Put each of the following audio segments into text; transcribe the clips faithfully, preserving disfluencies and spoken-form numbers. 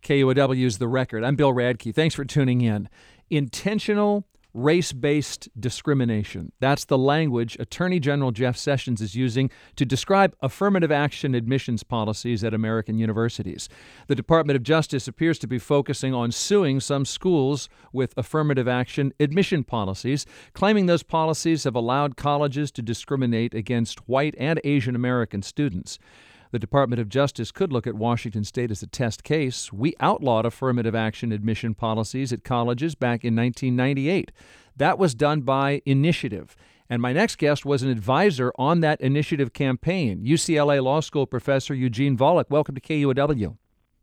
K U O W's The Record. I'm Bill Radke. Thanks for tuning in. Intentional race-based discrimination. That's the language Attorney General Jeff Sessions is using to describe affirmative action admissions policies at American universities. The Department of Justice appears to be focusing on suing some schools with affirmative action admission policies, claiming those policies have allowed colleges to discriminate against white and Asian American students. The Department of Justice could look at Washington State as a test case. We outlawed affirmative action admission policies at colleges back in nineteen ninety-eight. That was done by initiative. And my next guest was an advisor on that initiative campaign, U C L A Law School professor Eugene Volokh. Welcome to K U O W.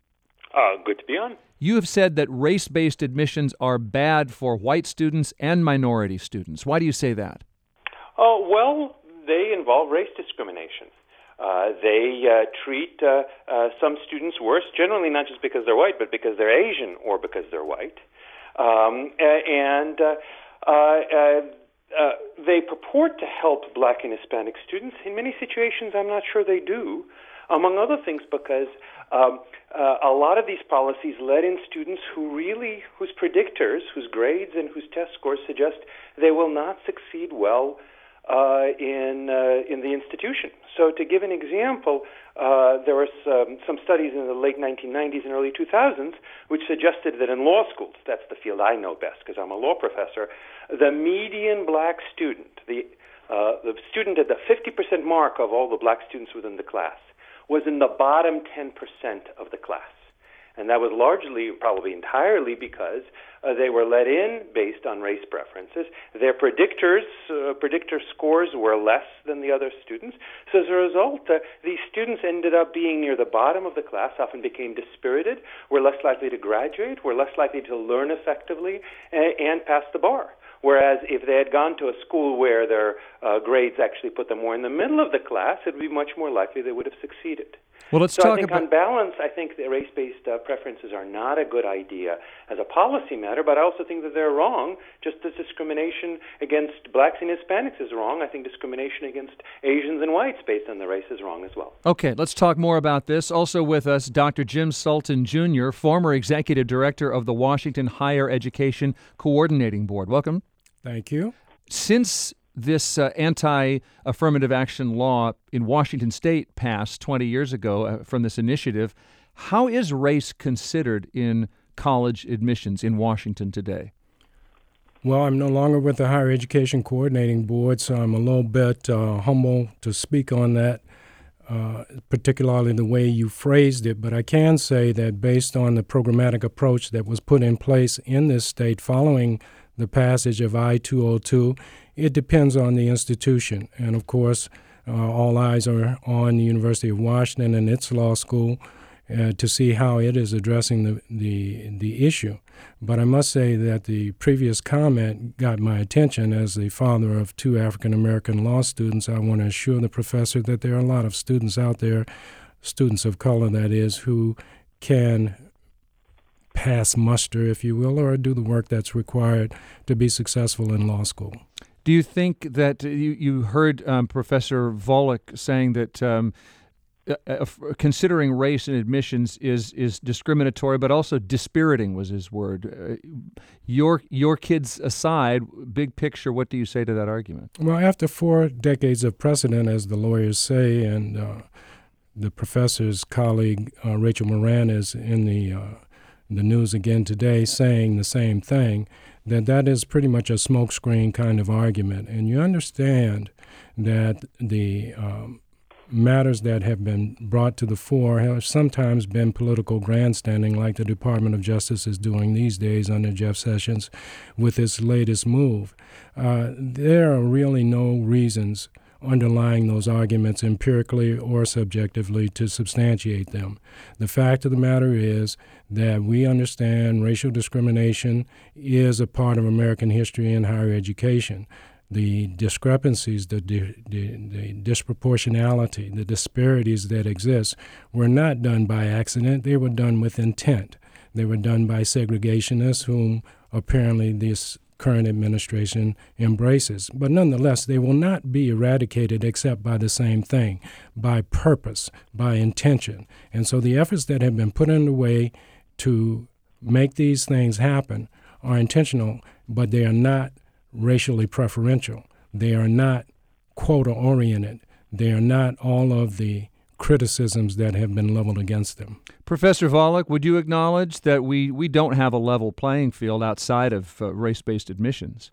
Uh, good to be on. You have said that race-based admissions are bad for white students and minority students. Why do you say that? Oh, well, they involve race discrimination. Uh, they uh, treat uh, uh, some students worse, generally not just because they're white, but because they're Asian or because they're white. Um, and uh, uh, uh, uh, they purport to help black and Hispanic students. In many situations, I'm not sure they do, among other things because um, uh, a lot of these policies let in students who really, whose predictors, whose grades and whose test scores suggest they will not succeed well Uh, in uh, in the institution. So to give an example, uh, there were some, some studies in the late nineteen nineties and early two thousands which suggested that in law schools, that's the field I know best because I'm a law professor, the median black student, the uh, the student at the fifty percent mark of all the black students within the class, was in the bottom ten percent of the class. And that was largely, probably entirely, because uh, they were let in based on race preferences. Their predictors, uh, predictor scores were less than the other students. So as a result, uh, these students ended up being near the bottom of the class, often became dispirited, were less likely to graduate, were less likely to learn effectively, and, and pass the bar. Whereas if they had gone to a school where their uh, grades actually put them more in the middle of the class, it would be much more likely they would have succeeded. Well, let's so talk I think about... on balance, I think that race-based uh, preferences are not a good idea as a policy matter, but I also think that they're wrong, just as discrimination against blacks and Hispanics is wrong. I think discrimination against Asians and whites based on the race is wrong as well. Okay, let's talk more about this. Also with us, Doctor Jim Sultan Junior, former executive director of the Washington Higher Education Coordinating Board. Welcome. Thank you. Since this uh, anti-affirmative action law in Washington State passed twenty years ago uh, from this initiative, how is race considered in college admissions in Washington today? Well, I'm no longer with the Higher Education Coordinating Board, so I'm a little bit uh, humble to speak on that, uh, particularly the way you phrased it. But I can say that based on the programmatic approach that was put in place in this state following the passage of I two oh two, it depends on the institution. And, of course, uh, all eyes are on the University of Washington and its law school uh, to see how it is addressing the, the, the issue. But I must say that the previous comment got my attention. As the father of two African-American law students, I want to assure the professor that there are a lot of students out there, students of color, that is, who can pass muster, if you will, or do the work that's required to be successful in law school. Do you think that you, you heard um, Professor Volokh saying that um, uh, uh, considering race in admissions is is discriminatory, but also dispiriting was his word? Uh, your your kids aside, big picture, what do you say to that argument? Well, after four decades of precedent, as the lawyers say, and uh, the professor's colleague uh, Rachel Moran is in the uh, the news again today saying the same thing, that that is pretty much a smokescreen kind of argument. And you understand that the um, matters that have been brought to the fore have sometimes been political grandstanding, like the Department of Justice is doing these days under Jeff Sessions with its latest move. Uh, there are really no reasons underlying those arguments empirically or subjectively to substantiate them. The fact of the matter is that we understand racial discrimination is a part of American history in higher education. The discrepancies, the, the, the disproportionality, the disparities that exist were not done by accident. They were done with intent. They were done by segregationists whom apparently this current administration embraces. But nonetheless, they will not be eradicated except by the same thing, by purpose, by intention. And so the efforts that have been put underway to make these things happen are intentional, but they are not racially preferential. They are not quota-oriented. They are not all of the criticisms that have been leveled against them. Professor Volek, would you acknowledge that we, we don't have a level playing field outside of uh, race-based admissions?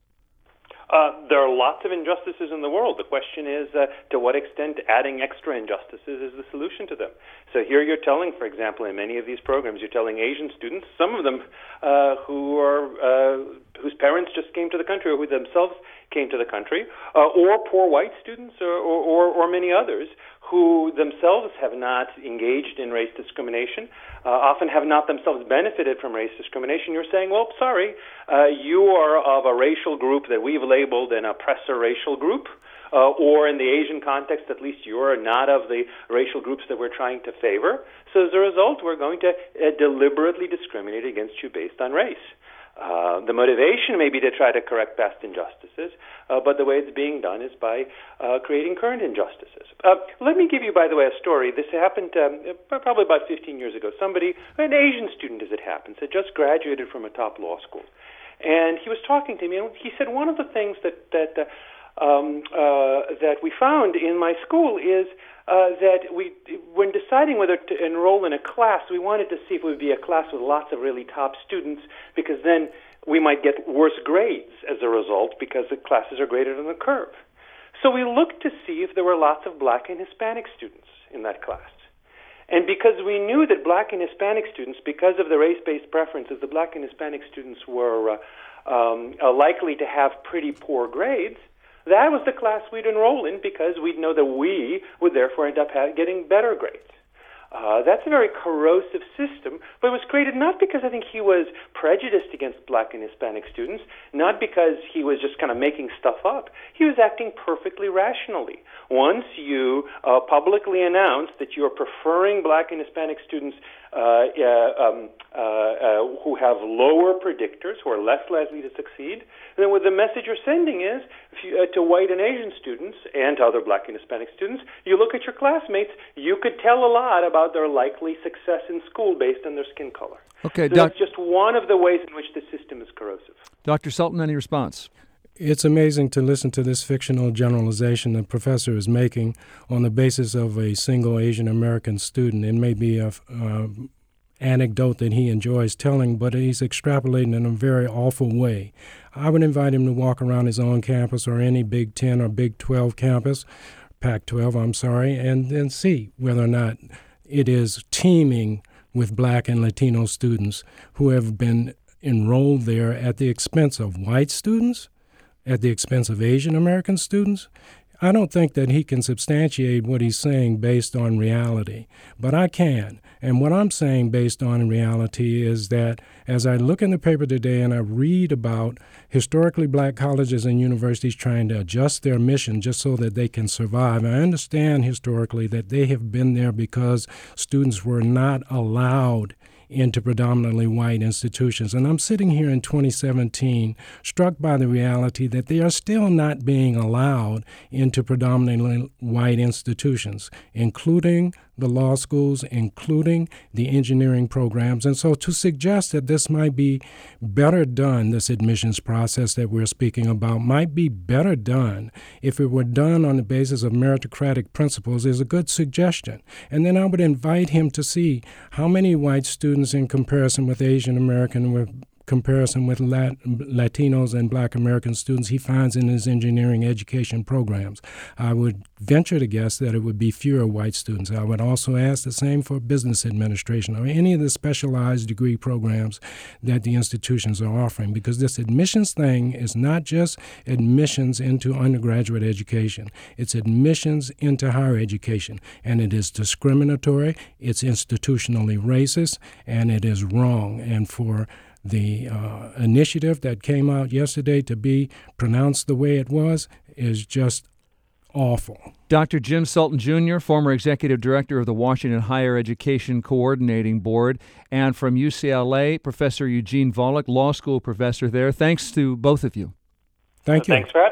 Uh, there are lots of injustices in the world. The question is uh, to what extent adding extra injustices is the solution to them. So here you're telling, for example, in many of these programs, you're telling Asian students, some of them uh, who are uh, whose parents just came to the country or who themselves came to the country, uh, or poor white students or, or, or many others who themselves have not engaged in race discrimination, uh, often have not themselves benefited from race discrimination. You're saying, well, sorry, uh, you are of a racial group that we've labeled an oppressor racial group, uh, or in the Asian context, at least you're not of the racial groups that we're trying to favor. So as a result, we're going to uh, deliberately discriminate against you based on race. Uh, the motivation may be to try to correct past injustices, uh, but the way it's being done is by uh, creating current injustices. Uh, let me give you, by the way, a story. This happened um, probably about fifteen years ago. Somebody, an Asian student as it happens, had just graduated from a top law school. And he was talking to me, and he said, one of the things that, that, uh, um, uh, that we found in my school is Uh, that we, when deciding whether to enroll in a class, we wanted to see if it would be a class with lots of really top students, because then we might get worse grades as a result, because the classes are graded on the curve. So we looked to see if there were lots of black and Hispanic students in that class. And because we knew that black and Hispanic students, because of the race-based preferences, the black and Hispanic students were uh, um, uh, likely to have pretty poor grades, that was the class we'd enroll in, because we'd know that we would therefore end up ha- getting better grades. Uh, that's a very corrosive system, but it was created not because I think he was prejudiced against black and Hispanic students, not because he was just kind of making stuff up. He was acting perfectly rationally. Once you uh, publicly announce that you're preferring black and Hispanic students uh, uh, um, uh, uh, who have lower predictors, who are less likely to succeed, then what the message you're sending is if you, uh, to white and Asian students and to other black and Hispanic students, you look at your classmates, you could tell a lot about their likely success in school based on their skin color. Okay, so doc- that's just one of the ways in which the system is corrosive. Doctor Sultan, any response? It's amazing to listen to this fictional generalization the professor is making on the basis of a single Asian American student. It may be a uh, anecdote that he enjoys telling, but he's extrapolating in a very awful way. I would invite him to walk around his own campus or any Big Ten or Big twelve campus, Pac twelve, I'm sorry, and then see whether or not it is teeming with black and Latino students who have been enrolled there at the expense of white students, at the expense of Asian American students. I don't think that he can substantiate what he's saying based on reality, but I can. And what I'm saying based on reality is that as I look in the paper today and I read about historically black colleges and universities trying to adjust their mission just so that they can survive, I understand historically that they have been there because students were not allowed into predominantly white institutions. And I'm sitting here in twenty seventeen struck by the reality that they are still not being allowed into predominantly white institutions, including the law schools, including the engineering programs. And so to suggest that this might be better done, this admissions process that we're speaking about, might be better done if it were done on the basis of meritocratic principles is a good suggestion. And then I would invite him to see how many white students in comparison with Asian American, with comparison with Lat- Latinos and black American students he finds in his engineering education programs. I would venture to guess that it would be fewer white students. I would also ask the same for business administration or any of the specialized degree programs that the institutions are offering, because this admissions thing is not just admissions into undergraduate education. It's admissions into higher education, and it is discriminatory, it's institutionally racist, and it is wrong. And for the uh, initiative that came out yesterday to be pronounced the way it was is just awful. Doctor Jim Sultan Junior, former executive director of the Washington Higher Education Coordinating Board, and from U C L A, Professor Eugene Volek, law school professor there. Thanks to both of you. Thank you. Thanks for having me.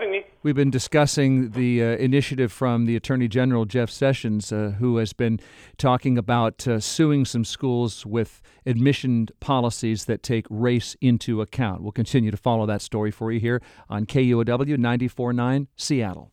We've been discussing the uh, initiative from the Attorney General, Jeff Sessions, uh, who has been talking about uh, suing some schools with admission policies that take race into account. We'll continue to follow that story for you here on K U O W ninety-four point nine Seattle.